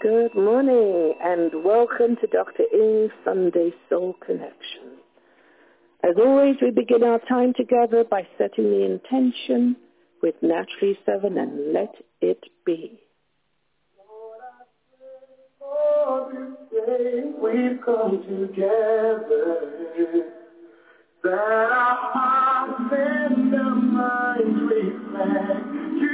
Good morning and welcome to Dr. Ing's Sunday Soul Connection. As always, we begin our time together by setting the intention with Naturally Seven and let it be. Lord, this day we've come together, that our hearts and our minds reflect you.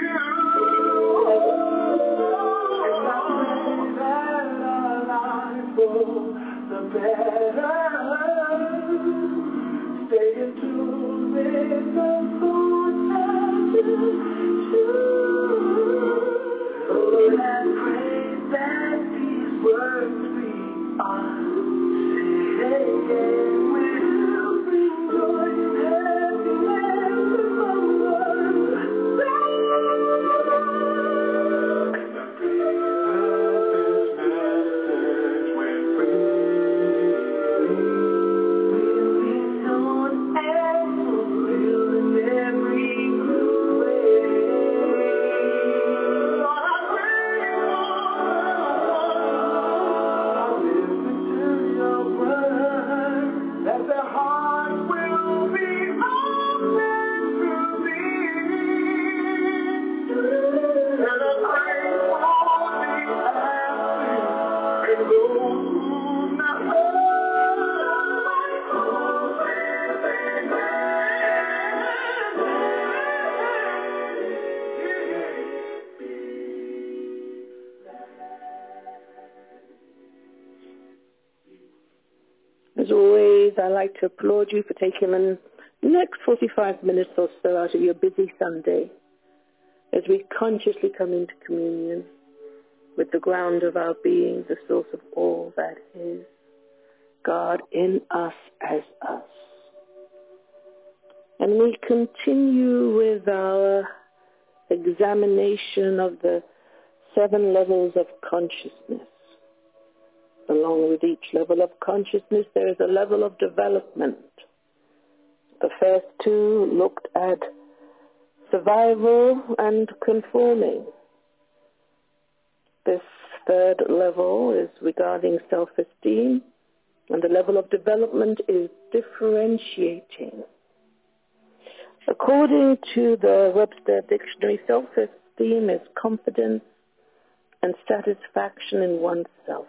The better stay in tune with the thoughts of you. Lord, I pray that these words we are saying will bring joy, happiness among As always, I like to applaud you for taking the next 45 minutes or so out of your busy Sunday as we consciously come into communion with the ground of our being, the source of all that is, God in us as us. And we continue with our examination of the 7 levels of consciousness. Along with each level of consciousness, there is a level of development. The first 2 looked at survival and conforming. This 3rd level is regarding self-esteem, and the level of development is differentiating. According to the Webster Dictionary, self-esteem is confidence and satisfaction in oneself.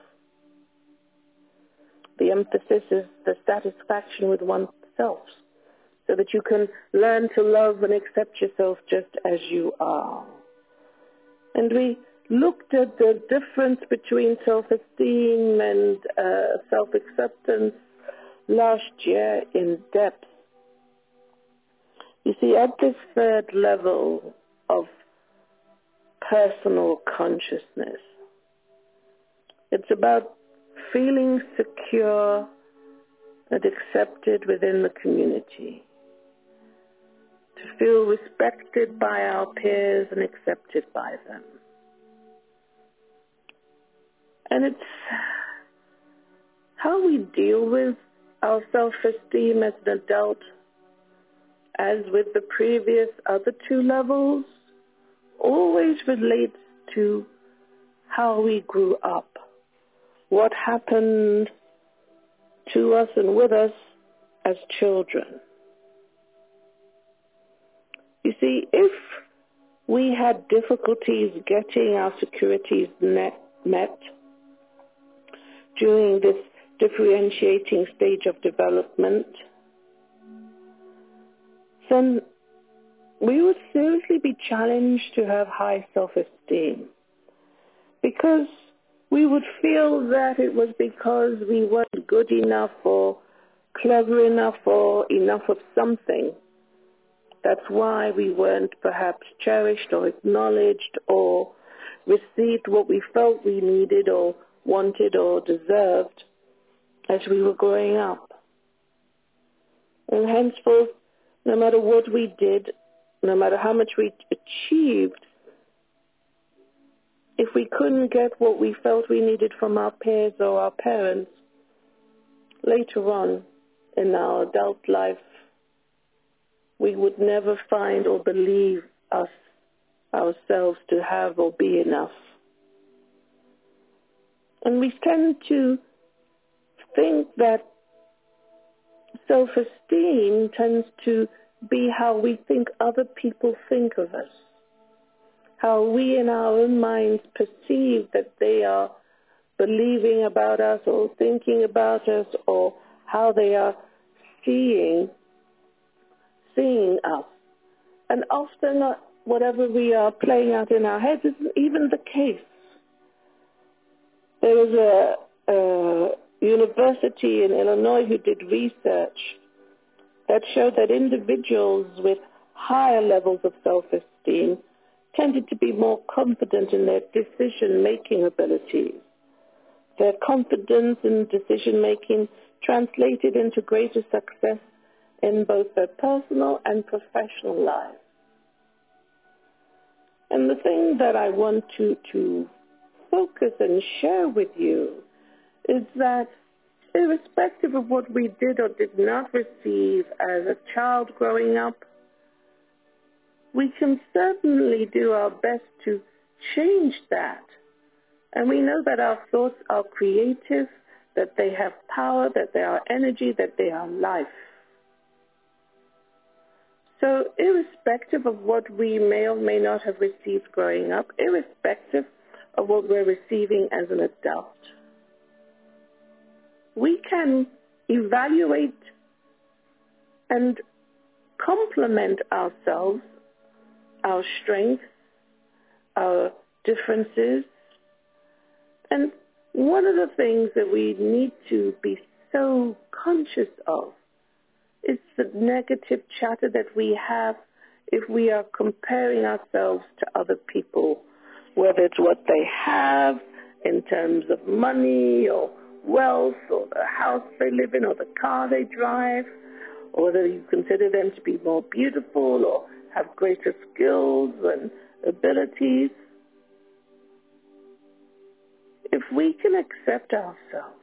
The emphasis is the satisfaction with oneself, so that you can learn to love and accept yourself just as you are. And we looked at the difference between self-esteem and self-acceptance last year in depth. You see, at this 3rd level of personal consciousness, it's about feeling secure and accepted within the community, to feel respected by our peers and accepted by them. And it's how we deal with our self-esteem as an adult, as with the previous other 2 levels, always relates to how we grew up. What happened to us and with us as children. You see, if we had difficulties getting our securities met during this differentiating stage of development, then we would seriously be challenged to have high self-esteem, because we would feel that it was because we weren't good enough or clever enough or enough of something. That's why we weren't perhaps cherished or acknowledged or received what we felt we needed or wanted or deserved as we were growing up. And henceforth, no matter what we did, no matter how much we achieved, if we couldn't get what we felt we needed from our peers or our parents, later on in our adult life, we would never find or believe ourselves to have or be enough. And we tend to think that self-esteem tends to be how we think other people think of us, how we in our own minds perceive that they are believing about us or thinking about us, or how they are seeing us. And often whatever we are playing out in our heads isn't even the case. There was a university in Illinois who did research that showed that individuals with higher levels of self-esteem tended to be more confident in their decision-making abilities. Their confidence in decision-making translated into greater success in both their personal and professional lives. And the thing that I want to focus and share with you is that irrespective of what we did or did not receive as a child growing up, we can certainly do our best to change that. And we know that our thoughts are creative, that they have power, that they are energy, that they are life. So irrespective of what we may or may not have received growing up, irrespective of what we're receiving as an adult, we can evaluate and complement ourselves, our strengths, our differences. And one of the things that we need to be so conscious of is the negative chatter that we have if we are comparing ourselves to other people, whether it's what they have in terms of money or wealth or the house they live in or the car they drive, or whether you consider them to be more beautiful or have greater skills and abilities. If we can accept ourselves,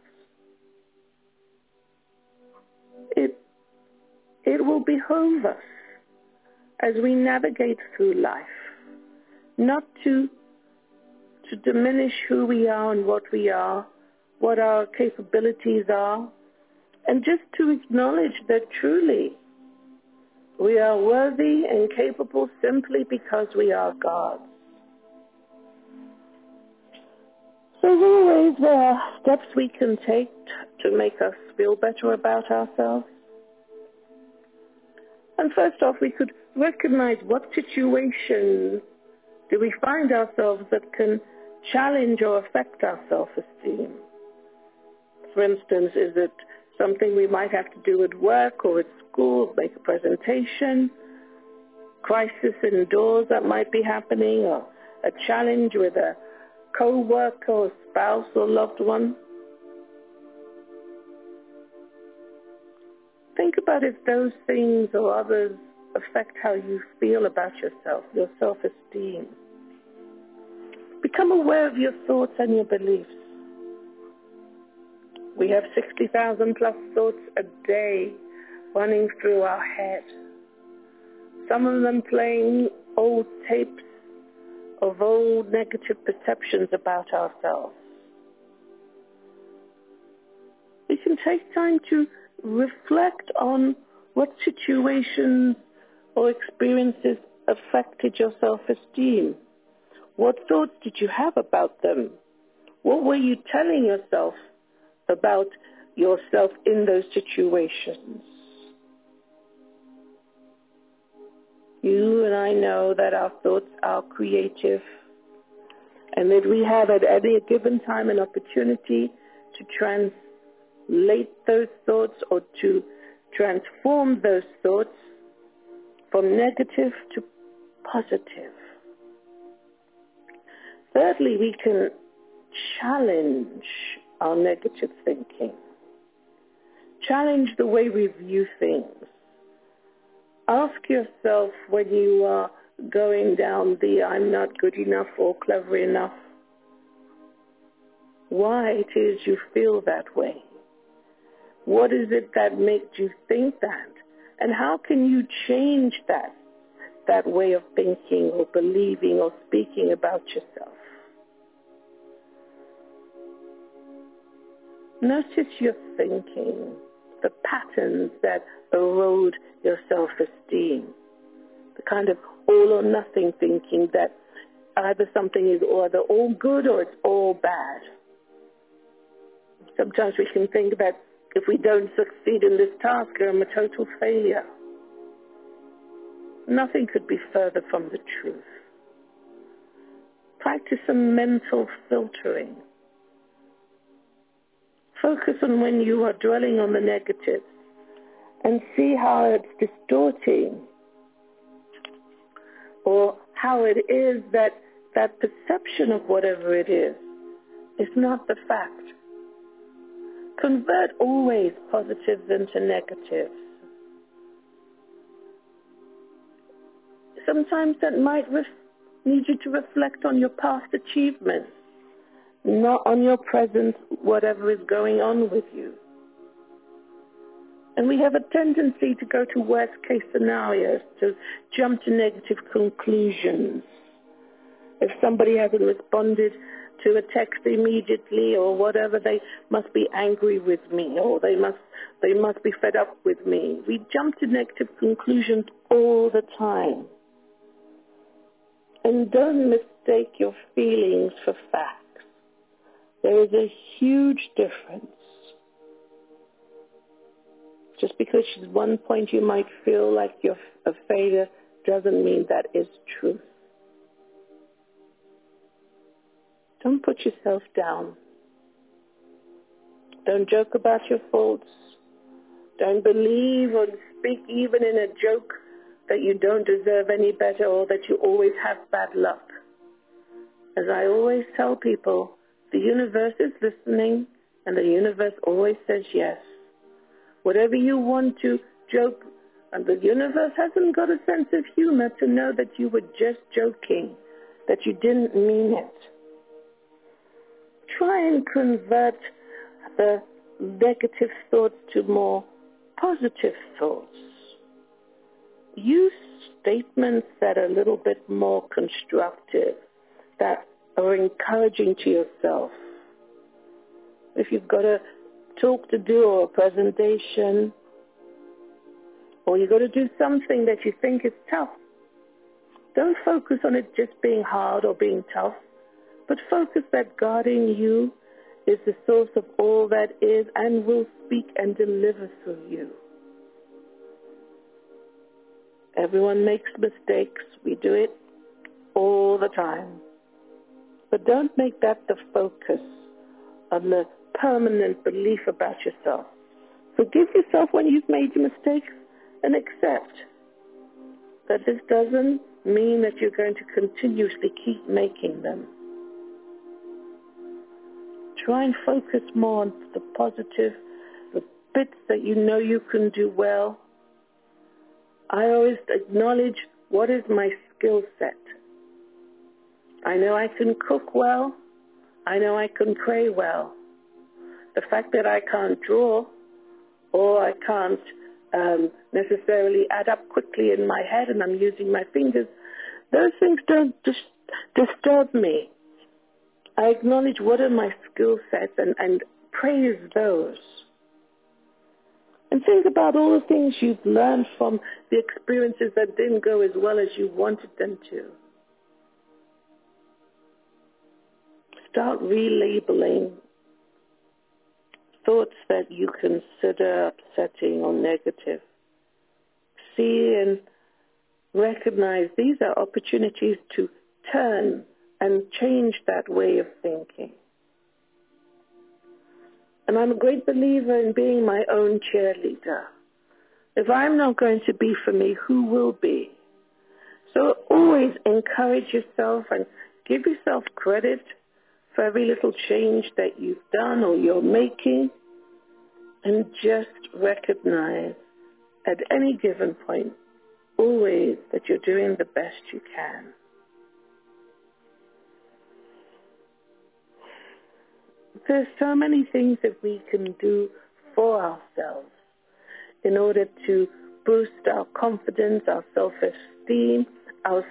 it will behove us as we navigate through life, not to diminish who we are and what we are, what our capabilities are, and just to acknowledge that truly we are worthy and capable simply because we are God's. So as always, there are steps we can take to make us feel better about ourselves. And first off, we could recognize what situations do we find ourselves that can challenge or affect our self-esteem. For instance, is it something we might have to do at work or at school, make a presentation, crisis indoors that might be happening, or a challenge with a co-worker or spouse or loved one? Think about if those things or others affect how you feel about yourself, your self-esteem. Become aware of your thoughts and your beliefs. We have 60,000 plus thoughts a day running through our head. Some of them playing old tapes of old negative perceptions about ourselves. We can take time to reflect on what situations or experiences affected your self-esteem. What thoughts did you have about them? What were you telling yourself about yourself in those situations? You and I know that our thoughts are creative and that we have at any given time an opportunity to translate those thoughts or to transform those thoughts from negative to positive. Thirdly, we can challenge our negative thinking. Challenge the way we view things. Ask yourself when you are going down the I'm not good enough or clever enough, why it is you feel that way. What is it that makes you think that? And how can you change that way of thinking or believing or speaking about yourself? Notice your thinking, the patterns that erode your self-esteem, the kind of all or nothing thinking that either something is either all good or it's all bad. Sometimes we can think that if we don't succeed in this task, I'm a total failure. Nothing could be further from the truth. Practice some mental filtering. Focus on when you are dwelling on the negative and see how it's distorting, or how it is that perception of whatever it is not the fact. Convert always positives into negatives. Sometimes that might need you to reflect on your past achievements, not on your present, whatever is going on with you. And we have a tendency to go to worst case scenarios, to jump to negative conclusions. If somebody hasn't responded to a text immediately or whatever, they must be angry with me, or they must be fed up with me. We jump to negative conclusions all the time. And don't mistake your feelings for facts. There is a huge difference. Just because at one point you might feel like you're a failure doesn't mean that is truth. Don't put yourself down. Don't joke about your faults. Don't believe or speak even in a joke that you don't deserve any better or that you always have bad luck. As I always tell people, the universe is listening and the universe always says yes. Whatever you want to joke, and the universe hasn't got a sense of humor to know that you were just joking, that you didn't mean it. Try and convert the negative thoughts to more positive thoughts. Use statements that are a little bit more constructive, that are encouraging to yourself. If you've got a talk to do or a presentation, or you've got to do something that you think is tough, don't focus on it just being hard or being tough, but focus that God in you is the source of all that is and will speak and deliver through you. Everyone makes mistakes. We do it all the time. But don't make that the focus on the permanent belief about yourself. Forgive yourself when you've made mistakes and accept that this doesn't mean that you're going to continuously keep making them. Try and focus more on the positive, the bits that you know you can do well. I always acknowledge what is my skill set. I know I can cook well. I know I can pray well. The fact that I can't draw or I can't necessarily add up quickly in my head and I'm using my fingers, those things don't disturb me. I acknowledge what are my skill sets and praise those. And think about all the things you've learned from the experiences that didn't go as well as you wanted them to. Start relabeling thoughts that you consider upsetting or negative. See and recognize these are opportunities to turn and change that way of thinking. And I'm a great believer in being my own cheerleader. If I'm not going to be for me, who will be? So always encourage yourself and give yourself credit for every little change that you've done or you're making, and just recognize at any given point always that you're doing the best you can. There's so many things that we can do for ourselves in order to boost our confidence, our self-esteem, our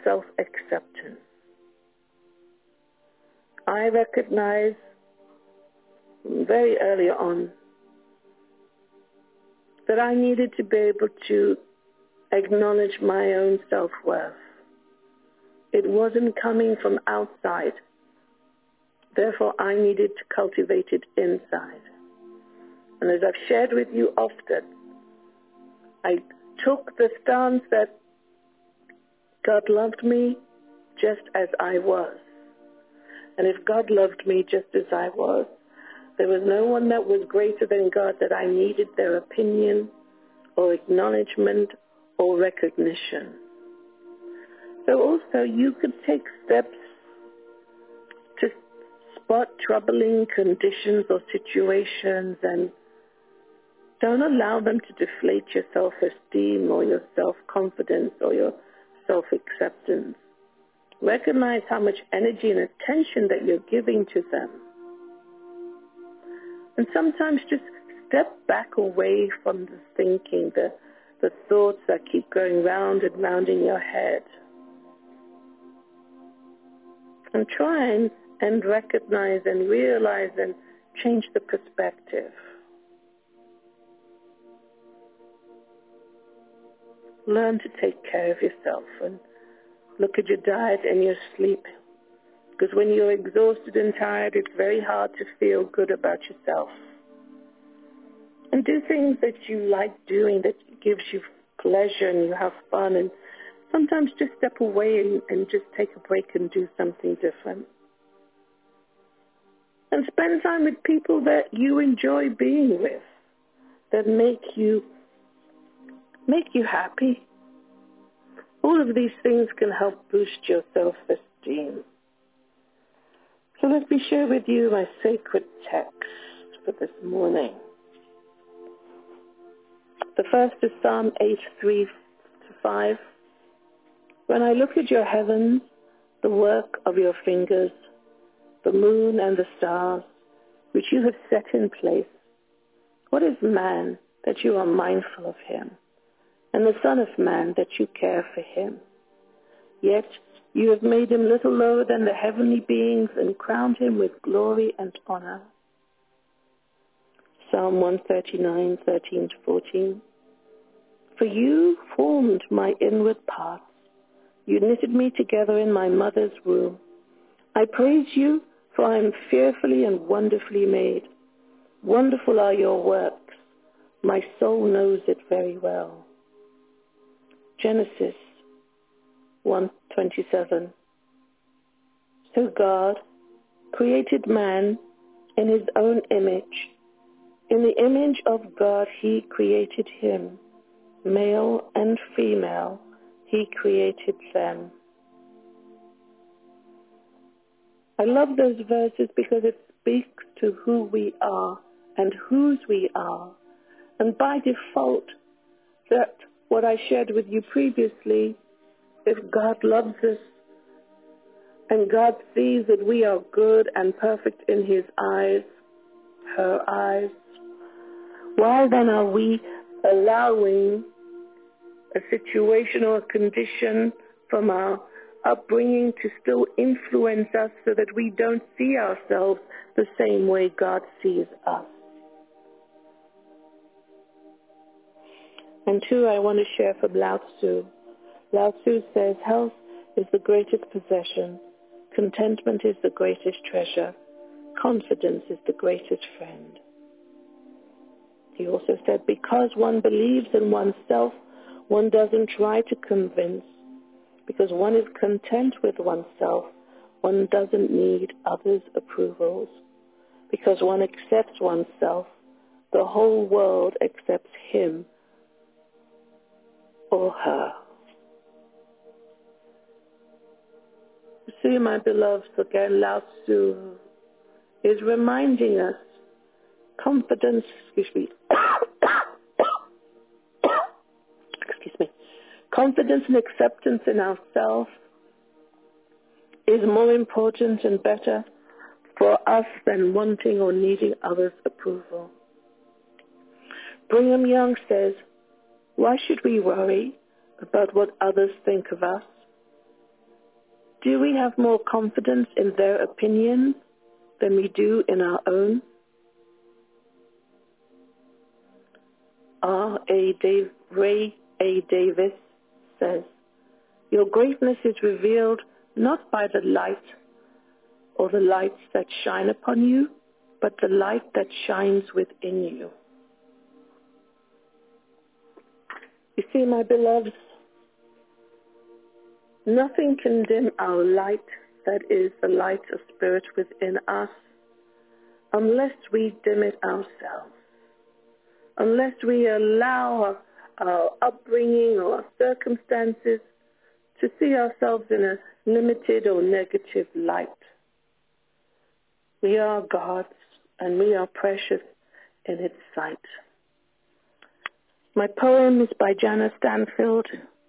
self-acceptance. I recognize very early on that I needed to be able to acknowledge my own self-worth. It wasn't coming from outside. Therefore, I needed to cultivate it inside. And as I've shared with you often, I took the stance that God loved me just as I was. And if God loved me just as I was, there was no one that was greater than God that I needed their opinion or acknowledgement or recognition. So also you could take steps to spot troubling conditions or situations and don't allow them to deflate your self-esteem or your self-confidence or your self-acceptance. Recognize how much energy and attention that you're giving to them. And sometimes just step back away from the thinking, the thoughts that keep going round and round in your head. And try and recognize and realize and change the perspective. Learn to take care of yourself and look at your diet and your sleep. Because when you're exhausted and tired, it's very hard to feel good about yourself. And do things that you like doing, that gives you pleasure and you have fun. And sometimes just step away and just take a break and do something different. And spend time with people that you enjoy being with, that make you happy. All of these things can help boost your self-esteem. So let me share with you my sacred text for this morning. The first is Psalm 8:3-5. When I look at your heavens, the work of your fingers, the moon and the stars, which you have set in place, what is man that you are mindful of him, and the Son of Man that you care for him? Yet you have made him little lower than the heavenly beings and crowned him with glory and honor. Psalm 139:13-14. For you formed my inward parts. You knitted me together in my mother's womb. I praise you, for I am fearfully and wonderfully made. Wonderful are your works. My soul knows it very well. Genesis 1:27. So God created man in his own image. In the image of God he created him. Male and female he created them. I love those verses because it speaks to who we are and whose we are. And by default, that what I shared with you previously, if God loves us and God sees that we are good and perfect in his eyes, her eyes, why then are we allowing a situation or a condition from our upbringing to still influence us so that we don't see ourselves the same way God sees us? And two, I want to share from Lao Tzu. Lao Tzu says, health is the greatest possession, contentment is the greatest treasure, confidence is the greatest friend. He also said, because one believes in oneself, one doesn't try to convince. Because one is content with oneself, one doesn't need others' approvals. Because one accepts oneself, the whole world accepts him or her. You see, my beloveds, again, Lao Tzu is reminding us confidence, confidence and acceptance in ourselves is more important and better for us than wanting or needing others' approval. Brigham Young says, why should we worry about what others think of us? Do we have more confidence in their opinions than we do in our own? Ray A. Davis says, "Your greatness is revealed not by the light or the lights that shine upon you, but the light that shines within you." You see, my beloveds, nothing can dim our light, that is the light of spirit within us, unless we dim it ourselves, unless we allow our upbringing or our circumstances to see ourselves in a limited or negative light. We are God's, and we are precious in its sight. My poem is by Jana Stanfield.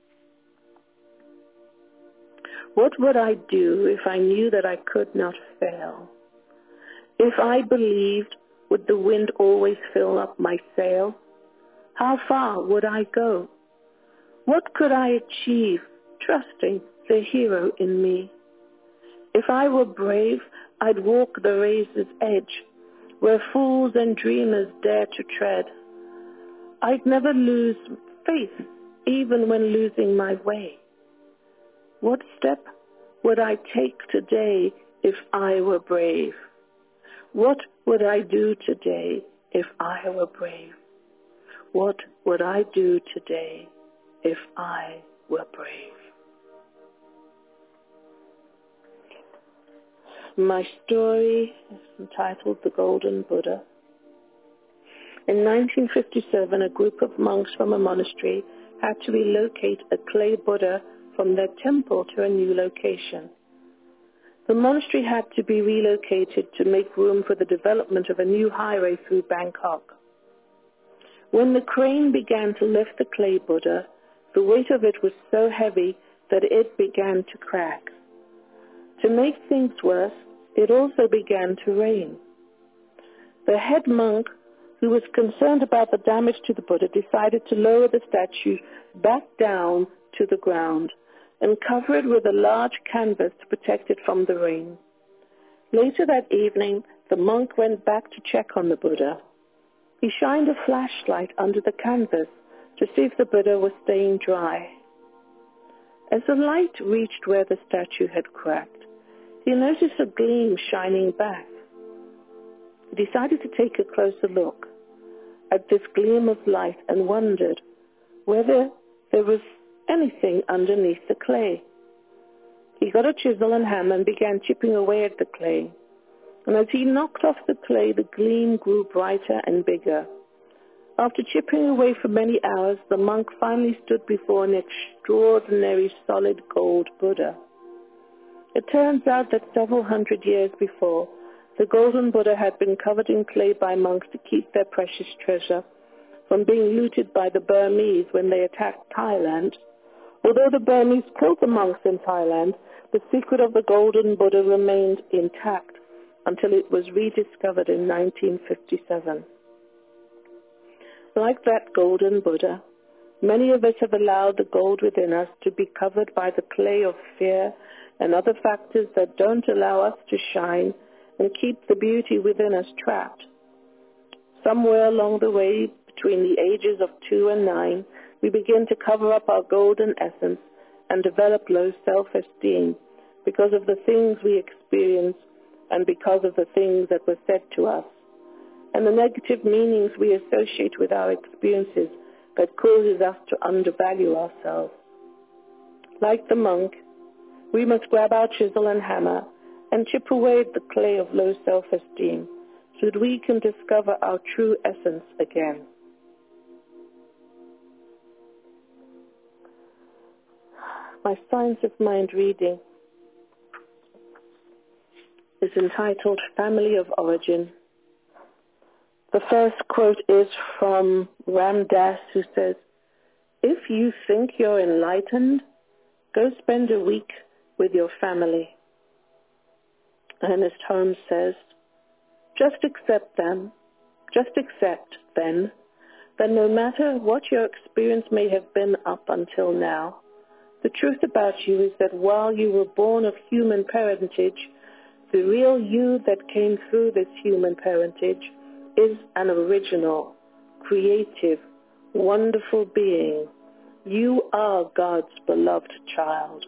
What would I do if I knew that I could not fail? If I believed, would the wind always fill up my sail? How far would I go? What could I achieve, trusting the hero in me? If I were brave, I'd walk the razor's edge, where fools and dreamers dare to tread. I'd never lose faith, even when losing my way. What step would I take today if I were brave? What would I do today if I were brave? What would I do today if I were brave? My story is entitled The Golden Buddha. In 1957, a group of monks from a monastery had to relocate a clay Buddha from their temple to a new location. The monastery had to be relocated to make room for the development of a new highway through Bangkok. When the crane began to lift the clay Buddha, the weight of it was so heavy that it began to crack. To make things worse, it also began to rain. The head monk, who was concerned about the damage to the Buddha, decided to lower the statue back down to the ground and cover it with a large canvas to protect it from the rain. Later that evening, the monk went back to check on the Buddha. He shined a flashlight under the canvas to see if the Buddha was staying dry. As the light reached where the statue had cracked, he noticed a gleam shining back. He decided to take a closer look at this gleam of light and wondered whether there was anything underneath the clay. He got a chisel and hammer and began chipping away at the clay. And as he knocked off the clay, the gleam grew brighter and bigger. After chipping away for many hours, the monk finally stood before an extraordinary solid gold Buddha. It turns out that several hundred years before, the golden Buddha had been covered in clay by monks to keep their precious treasure from being looted by the Burmese when they attacked Thailand. Although the Burmese killed the monks in Thailand, the secret of the golden Buddha remained intact until it was rediscovered in 1957. Like that golden Buddha, many of us have allowed the gold within us to be covered by the clay of fear and other factors that don't allow us to shine and keep the beauty within us trapped. Somewhere along the way, between the ages of 2 and 9, we begin to cover up our golden essence and develop low self-esteem because of the things we experience and because of the things that were said to us, and the negative meanings we associate with our experiences that causes us to undervalue ourselves. Like the monk, we must grab our chisel and hammer and chip away at the clay of low self-esteem so that we can discover our true essence again. My Science of Mind reading is entitled Family of Origin. The first quote is from Ram Dass, who says, "If you think you're enlightened, go spend a week with your family." Ernest Holmes says, just accept then, that no matter what your experience may have been up until now, the truth about you is that while you were born of human parentage, the real you that came through this human parentage is an original, creative, wonderful being. You are God's beloved child.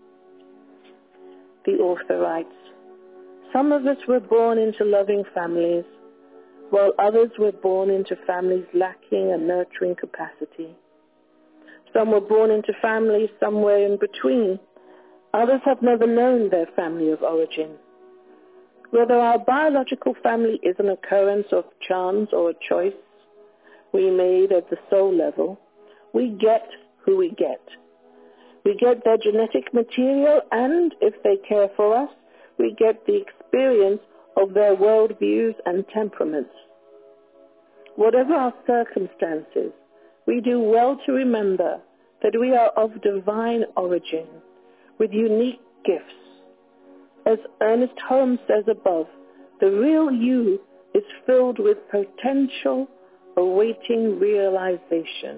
The author writes, some of us were born into loving families, while others were born into families lacking a nurturing capacity. Some were born into families somewhere in between. Others have never known their family of origin. Whether our biological family is an occurrence of chance or a choice we made at the soul level, we get who we get. We get their genetic material, and if they care for us, we get the experience of their worldviews and temperaments. Whatever our circumstances, we do well to remember that we are of divine origin, with unique gifts. As Ernest Holmes says above, the real you is filled with potential awaiting realization.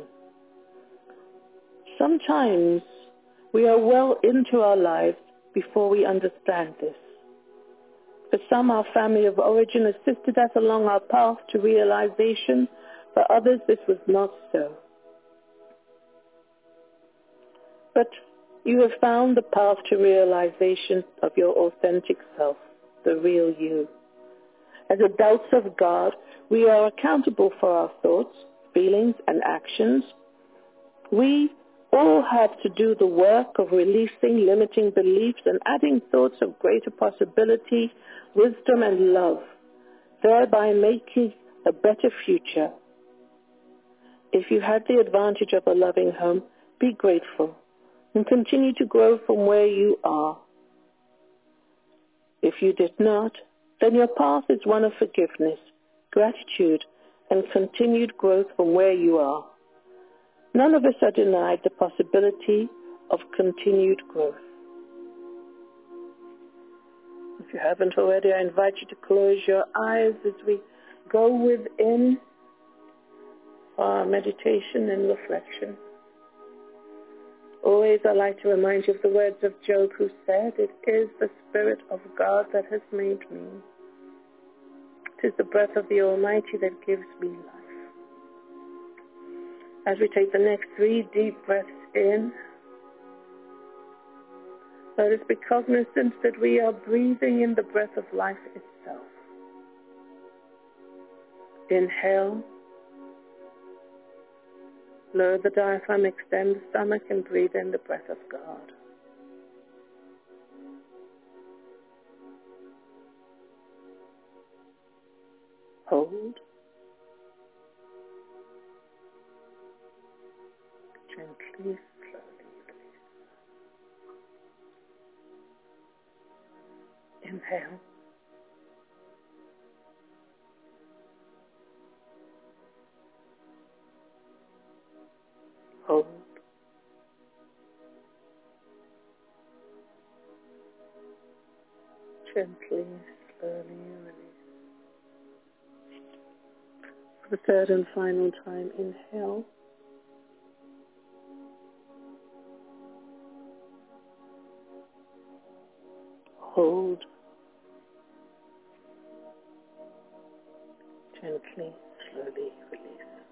Sometimes we are well into our lives before we understand this. For some, our family of origin assisted us along our path to realization. For others, this was not so. But you have found the path to realization of your authentic self, the real you. As adults of God, we are accountable for our thoughts, feelings, and actions. We all have to do the work of releasing limiting beliefs and adding thoughts of greater possibility, wisdom, and love, thereby making a better future. If you had the advantage of a loving home, be grateful and continue to grow from where you are. If you did not, then your path is one of forgiveness, gratitude, and continued growth from where you are. None of us are denied the possibility of continued growth. If you haven't already, I invite you to close your eyes as we go within our meditation and reflection. Always I like to remind you of the words of Job, who said, "It is the Spirit of God that has made me. It is the breath of the Almighty that gives me life." As we take the next 3 deep breaths in, let us be cognizant that we are breathing in the breath of life itself. Inhale. Lower the diaphragm, extend the stomach, and breathe in the breath of God. Hold. Gently, slowly release. Inhale. Hold. Gently, slowly release. For the third and final time, inhale. Hold. Gently, slowly release.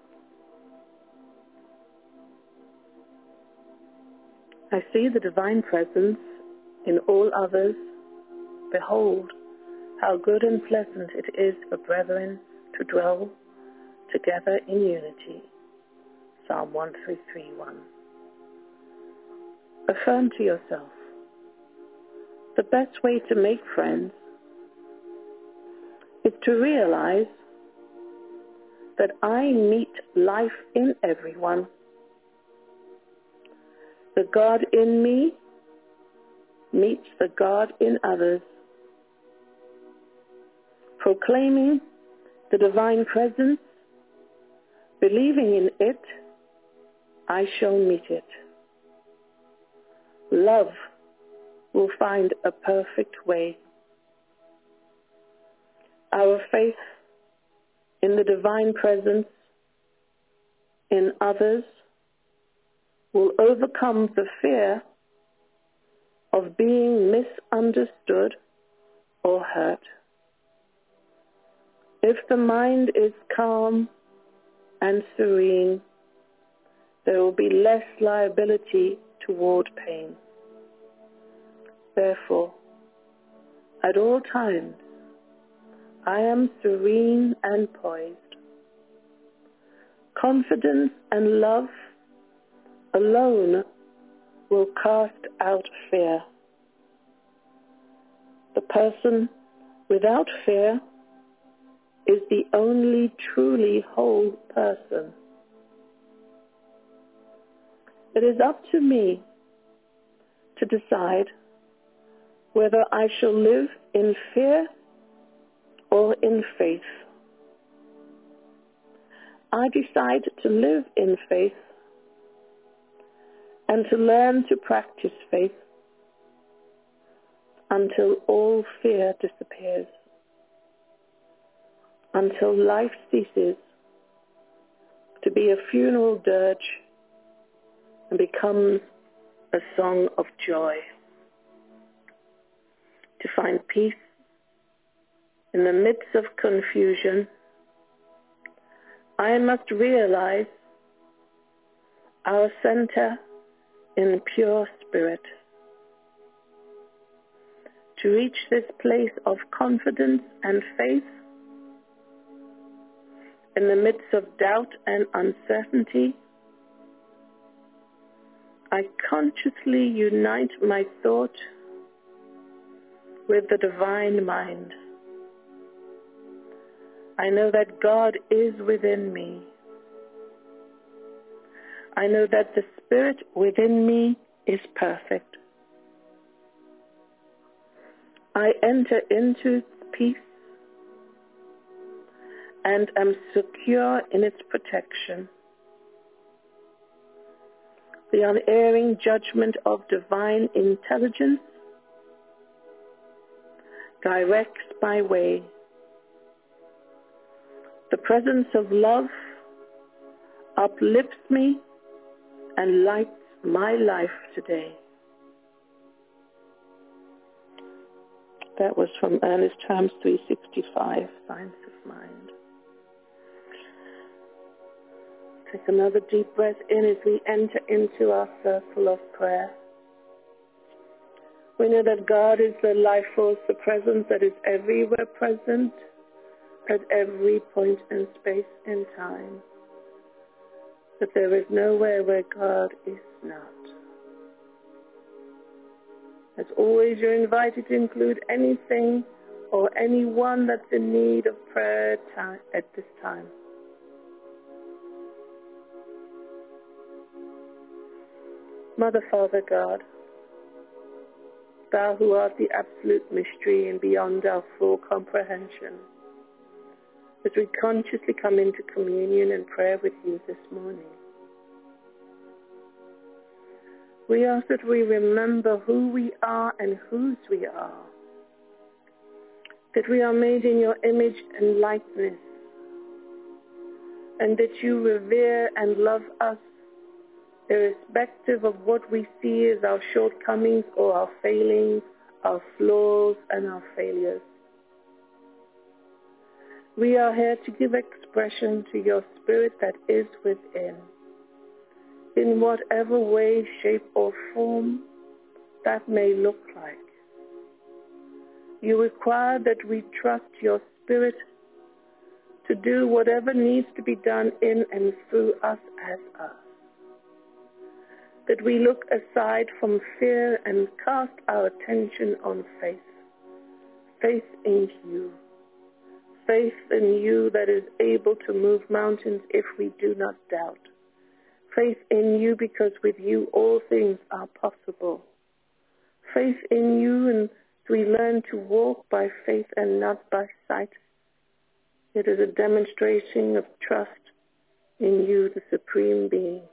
I see the divine presence in all others. Behold, how good and pleasant it is for brethren to dwell together in unity. Psalm 1331. Affirm to yourself, the best way to make friends is to realize that I meet life in everyone. The God in me meets the God in others. Proclaiming the divine presence, believing in it, I shall meet it. Love will find a perfect way. Our faith in the divine presence in others will overcome the fear of being misunderstood or hurt. If the mind is calm and serene, there will be less liability toward pain. Therefore, at all times, I am serene and poised. Confidence and love alone will cast out fear. The person without fear is the only truly whole person. It is up to me to decide whether I shall live in fear or in faith. I decide to live in faith and to learn to practice faith until all fear disappears, until life ceases to be a funeral dirge and becomes a song of joy. To find peace in the midst of confusion, I must realize our center in pure spirit. To reach this place of confidence and faith in the midst of doubt and uncertainty, I consciously unite my thought with the divine mind. I know that God is within me. I know that the Spirit within me is perfect. I enter into its peace and am secure in its protection. The unerring judgment of divine intelligence directs my way. The presence of love uplifts me and lights my life today. That was from Ernest Holmes 365, Science of Mind. Take another deep breath in as we enter into our circle of prayer. We know that God is the life force, the presence that is everywhere present, at every point in space and time. But there is nowhere where God is not. As always, you're invited to include anything or anyone that's in need of prayer at this time. Mother, Father, God, Thou who art the absolute mystery and beyond our full comprehension, as we consciously come into communion and prayer with you this morning, we ask that we remember who we are and whose we are, that we are made in your image and likeness, and that you revere and love us irrespective of what we see as our shortcomings or our failings, our flaws and our failures. We are here to give expression to your spirit that is within, in whatever way, shape, or form that may look like. You require that we trust your spirit to do whatever needs to be done in and through us as us. That we look aside from fear and cast our attention on faith. Faith in you. Faith in you that is able to move mountains if we do not doubt. Faith in you because with you all things are possible. Faith in you, and we learn to walk by faith and not by sight. It is a demonstration of trust in you, the Supreme Being.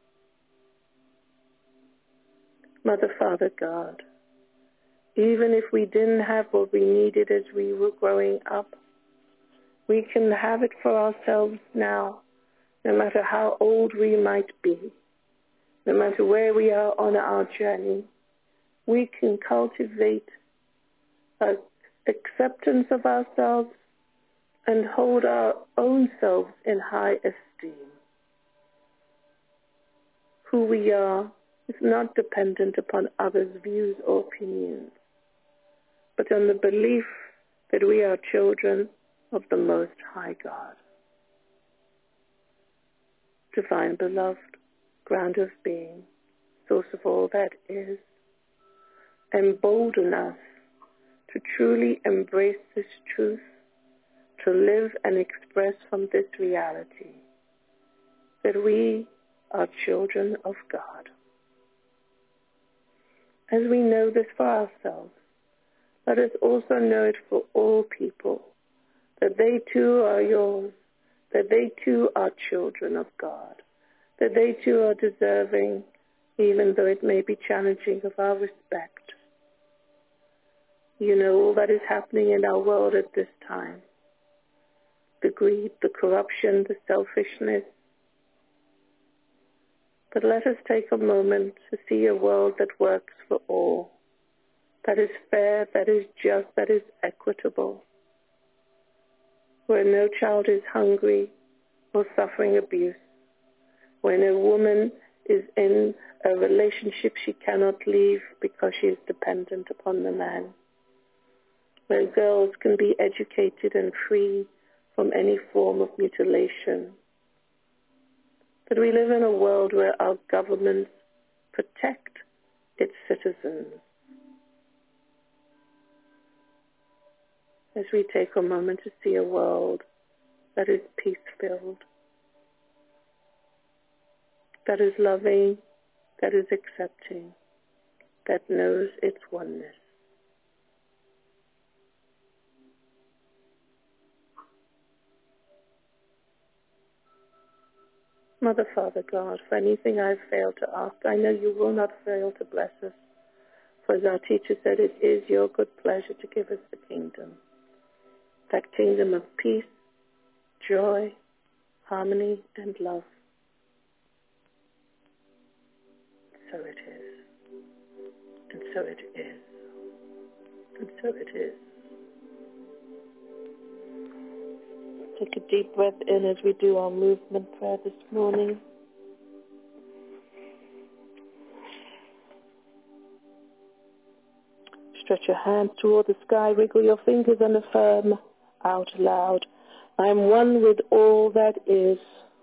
Mother, Father, God, even if we didn't have what we needed as we were growing up, we can have it for ourselves now, no matter how old we might be, no matter where we are on our journey. We can cultivate an acceptance of ourselves and hold our own selves in high esteem. who we are is not dependent upon others' views or opinions, but on the belief that we are children of the Most High God. Divine beloved, ground of being, source of all that is, embolden us to truly embrace this truth, to live and express from this reality that we are children of God. As we know this for ourselves, let us also know it for all people, that they too are yours, that they too are children of God, that they too are deserving, even though it may be challenging, of our respect. You know all that is happening in our world at this time. The greed, the corruption, the selfishness. But let us take a moment to see a world that works for all, that is fair, that is just, that is equitable, where no child is hungry or suffering abuse, where no woman is in a relationship she cannot leave because she is dependent upon the man, where girls can be educated and free from any form of mutilation. That we live in a world where our governments protect its citizens. As we take a moment to see a world that is peace-filled, that is loving, that is accepting, that knows its oneness. Mother, Father, God, for anything I've failed to ask, I know you will not fail to bless us. For as our teacher said, it is your good pleasure to give us the kingdom. That kingdom of peace, joy, harmony, and love. So it is. And so it is. And so it is. Take a deep breath in as we do our movement prayer this morning. Stretch your hands toward the sky, wiggle your fingers and affirm out loud, I am one with all that is.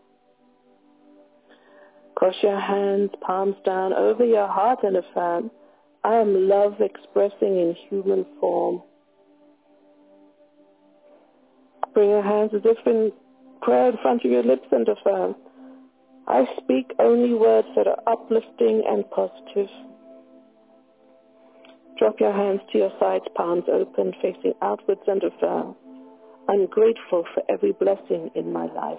Cross your hands, palms down over your heart and affirm, I am love expressing in human form. Bring your hands as if in prayer in front of your lips and affirm, I speak only words that are uplifting and positive. Drop your hands to your sides, palms open, facing outwards and affirm, I'm grateful for every blessing in my life.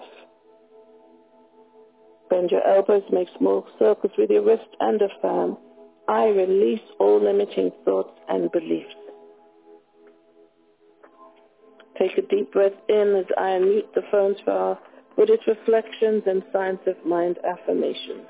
Bend your elbows, make small circles with your wrist and affirm, I release all limiting thoughts and beliefs. Take a deep breath in as I unmute the phones for our Buddhist reflections and Science of Mind affirmations.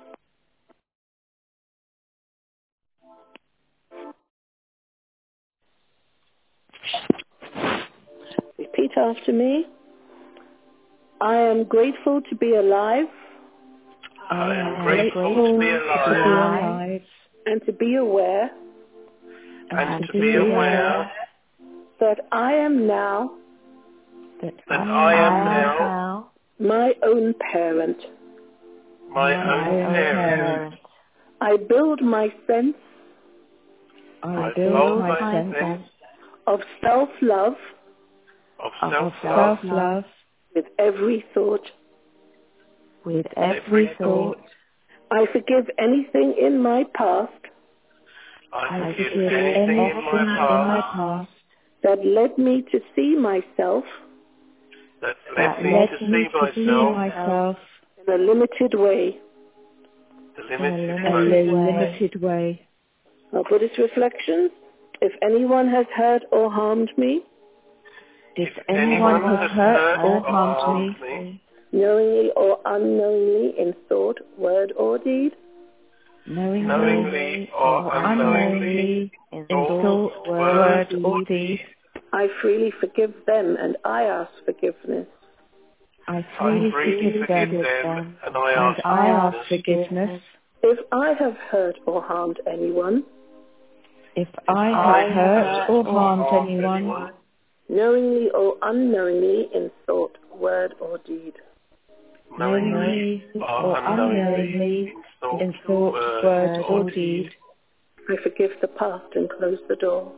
Repeat after me. I am grateful to be alive. I am grateful to be alive. And to be aware. And to be aware. That I am now. That I am now. My own parent. My own parent. I build my sense. I build my sense. Of self-love. Of self-love. With every thought. With every thought. I forgive anything in my past. I forgive anything in my past. That led me to see myself. That led me to see myself. In a limited way. Limited way. Our Buddhist reflections. If anyone has hurt or harmed me. If anyone has hurt or harmed me. Knowingly or unknowingly in thought, word or deed. Knowingly or unknowingly in thought, word or deed. I freely forgive them and I ask forgiveness. I freely forgive them, and I ask forgiveness. If I have hurt or harmed anyone, if I have hurt or harmed anyone, knowingly or unknowingly in thought, word or deed, knowingly or unknowingly in thought, word or deed, I forgive the past and close the door.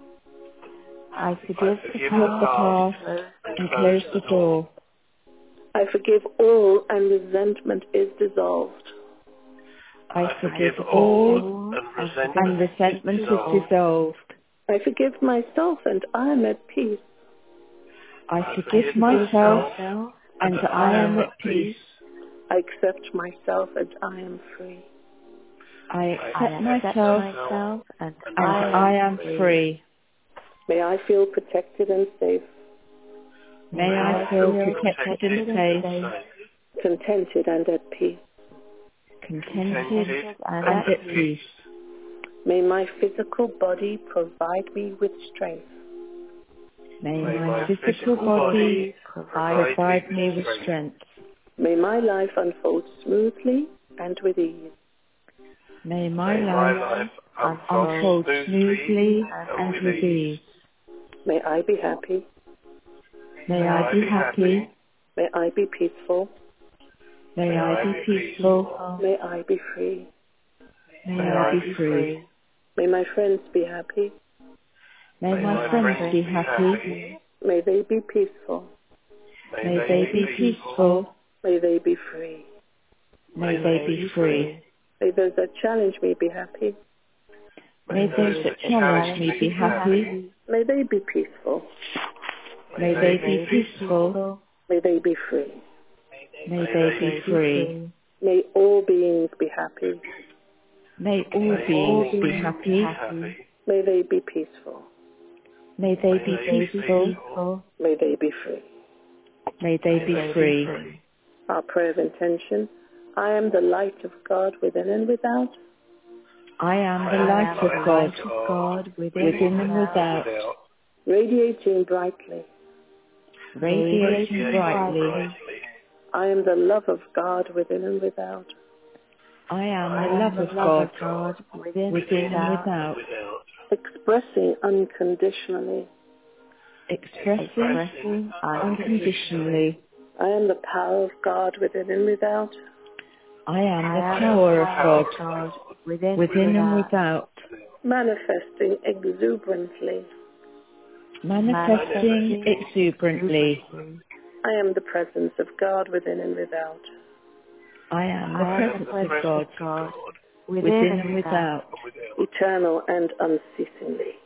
I forgive the past and close the door. I forgive all and resentment is dissolved. I forgive all and resentment is dissolved. I forgive myself and I am at peace. I forgive myself and I am at peace. I accept myself and I am free. I accept myself and I am free. May I feel protected and safe. May I feel protected and safe. Contented and at peace. Contented and at peace. May my physical body provide me with strength. May my physical body provide me with strength. May my life unfold smoothly and with ease. May my life unfold smoothly and with ease. May I be happy. May I be happy. May I be peaceful. May I be peaceful. May I be free. May I be free. May my friends be happy. May my friends be happy. May they be peaceful. May they be peaceful. May they be free. May they be free. May those that challenge me be happy. May those that challenge me be happy. May they be peaceful. May they be peaceful. May they be free. May they be free. May all beings be happy. May all beings be happy. May they be peaceful. May they be peaceful. May they be free. May they be free. Our prayer of intention: I am the light of God within and without. I am the light of God within and without. Radiating brightly. Radiating brightly. I am the love of God within and without. I am the love of God within and without. Expressing unconditionally. Expressing unconditionally. I am the power of God within and without. I am the power of God within and without. Manifesting exuberantly. Manifesting exuberantly. I am the presence of God within and without. I am the presence of God within and without. Eternal and unceasingly.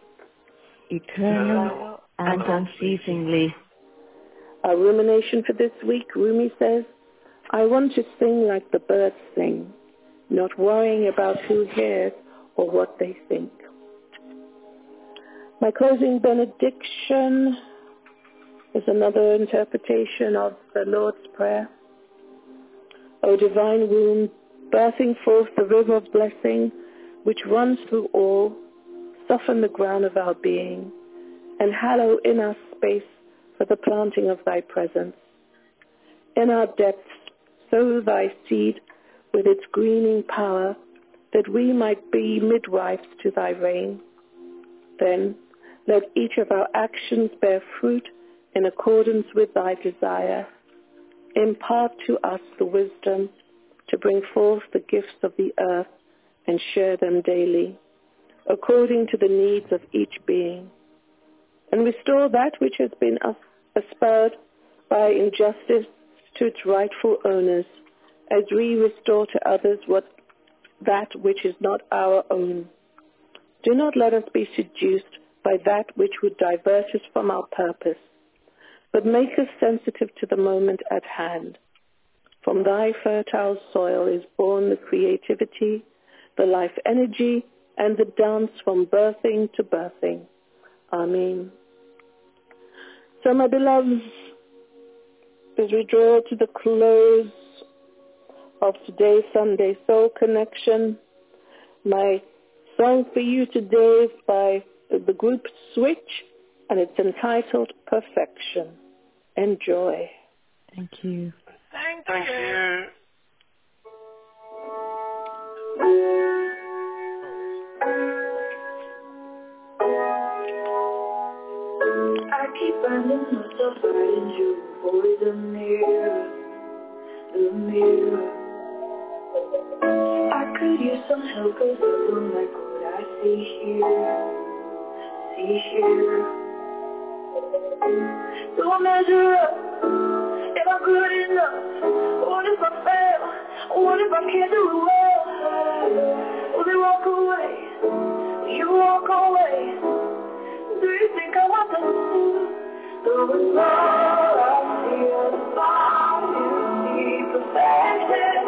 Eternal and unceasingly. Our rumination for this week, Rumi says, I want to sing like the birds sing, not worrying about who hears or what they think. My closing benediction is another interpretation of the Lord's Prayer. O divine womb, birthing forth the river of blessing, which runs through all, soften the ground of our being, and hallow in us space for the planting of thy presence. In our depths, sow thy seed with its greening power, that we might be midwives to thy reign. Then let each of our actions bear fruit in accordance with thy desire. Impart to us the wisdom to bring forth the gifts of the earth and share them daily, according to the needs of each being. And restore that which has been aspired by injustice to its rightful owners, as we restore to others that which is not our own. Do not let us be seduced by that which would divert us from our purpose, but make us sensitive to the moment at hand. From thy fertile soil is born the creativity, the life energy, and the dance from birthing to birthing. Amen. So, my beloveds, as we draw to the close of today's Sunday Soul Connection, my song for you today is by the group Switch, and it's entitled Perfection. Enjoy. Thank you. Thank you. I keep finding myself fighting to avoid the mirror. I could use some help 'cause I don't like what I see here. Don't measure up, am I good enough? What if I fail? What if I can't do it well? Will they walk away? Will you walk away? Do you think I want to lose? Though it's all I see is all you see. Perfection,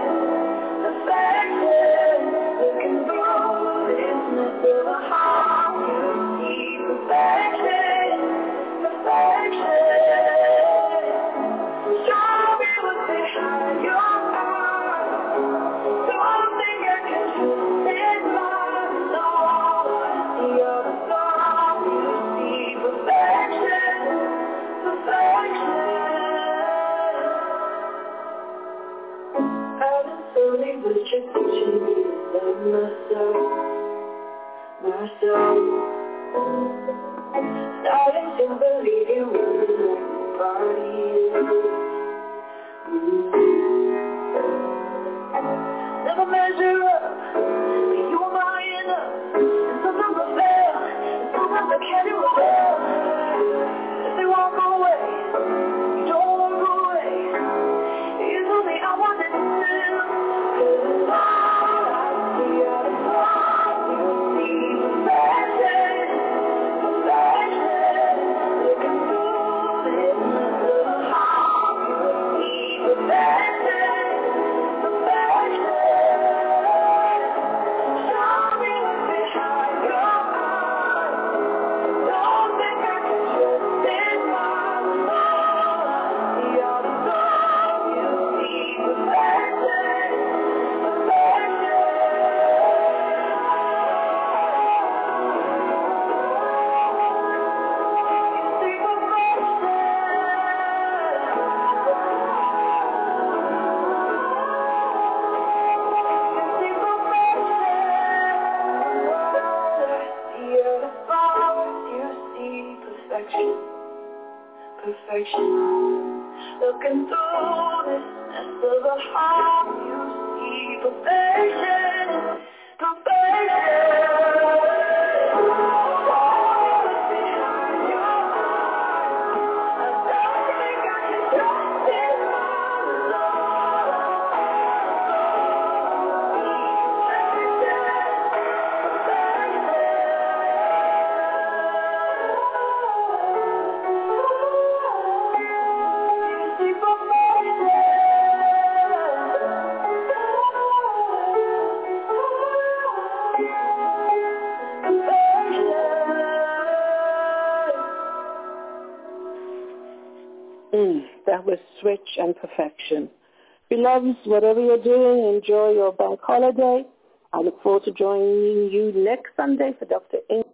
looking through this mess of a heart. You see perfection. Show me what's behind your eyes. Don't think I can trust in my soul. I see all the stars. You see perfection. I've been slowly but just teaching me to love myself. Starting to believe you really like the party. Never measure up, but you are my enough. And sometimes I fail, and sometimes I can't do it well. If they walk away, you don't walk away. You told me I wanted to live. 'Cause it's all I see are the flaws you see. Looking through this mess of a heart. You see perfection. Show me what's behind your eyes. Don't think I can trust in my soul. See all the stars. You see perfection. Perfection. Looking through this mess of a heart, you see perfection. Behind your eyes, I don't think I can trust in my That was Switch and Perfection. Beloveds, whatever you're doing, enjoy your bank holiday. I look forward to joining you next Sunday for Dr. Ing.